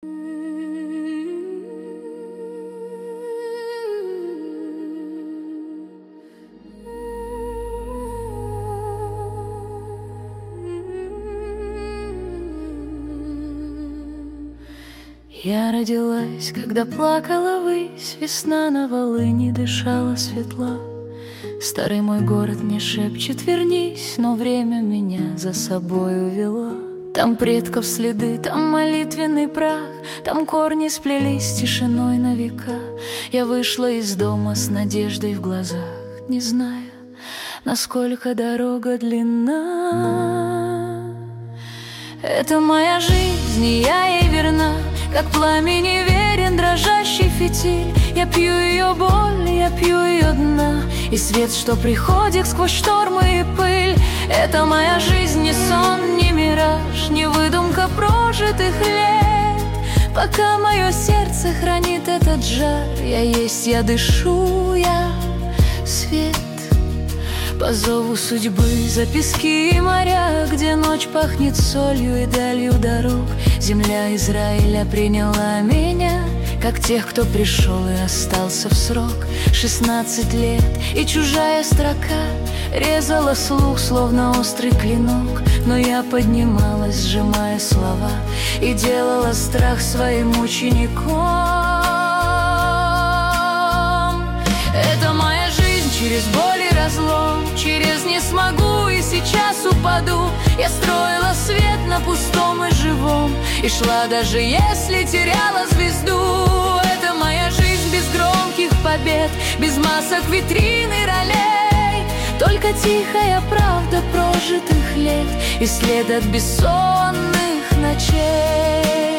Я родилась, когда плакала высь, весна на Волыни дышала светло. Старый мой город мне шепчет: вернись, но время меня за собой увело. Там предков следы, там молитвенный прах, там корни сплелись тишиной на века. Я вышла из дома с надеждой в глазах, не зная, насколько дорога длинна. Это моя жизнь, и я ей верна, как пламени верен дрожащий фитиль. Я пью ее боль, я пью ее дна, и свет, что приходит сквозь штормы и пыль. Это моя жизнь, не сон, не мираж, не выдумка прожитых лет. Пока мое сердце хранит этот жар, я есть, я дышу, я свет. По зову судьбы за пески и моря, где ночь пахнет солью и далью дорог, земля Израиля приняла меня, как тех, кто пришел и остался в срок. 16 лет, и чужая строка резала слух, словно острый клинок. Но я поднималась, сжимая слова, и делала страх своим учеником. Это моя жизнь через боль и разлом, через не смогу и сейчас упаду. Я строила свет на пустом и живом, и шла, даже если теряла звезду. Это моя жизнь без громких побед, без масок, витрин и ролей. Только тихая правда прожитых лет и след от бессонных ночей.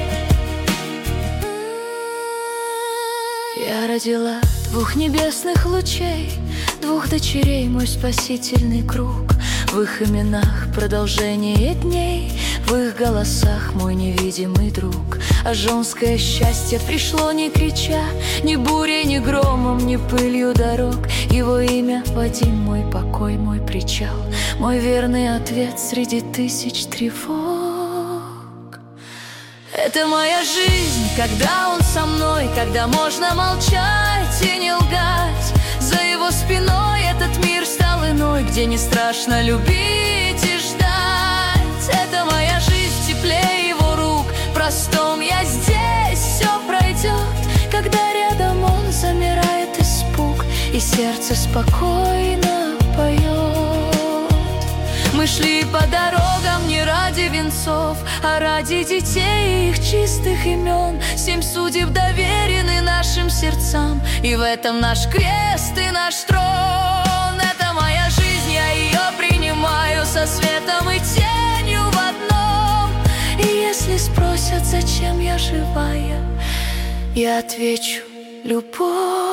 Я родила двух небесных лучей, двух дочерей, мой спасительный круг. В их именах продолжение дней, в их голосах мой невидимый друг. А женское счастье пришло, не крича, ни бурей, ни громом, ни пылью дорог. Его имя Вадим, мой покой, мой причал, мой верный ответ среди тысяч тревог. Это моя жизнь, когда он со мной, когда можно молчать и не лгать. За его спиной этот мир стал иной, где не страшно любить и ждать. Это моя жизнь в тепле его рук, простом я здесь, все пройдет. Когда рядом он, замирает испуг, и сердце спокойно поет. Мы шли по дорогам не ради венцов, а ради детей и их чистых имен. 7 судеб доверены нашим сердцам, и в этом наш крест и наш трон. Это моя жизнь, я ее принимаю со светом и тенью в одном. И если спросят, зачем я живая, я отвечу: любовь.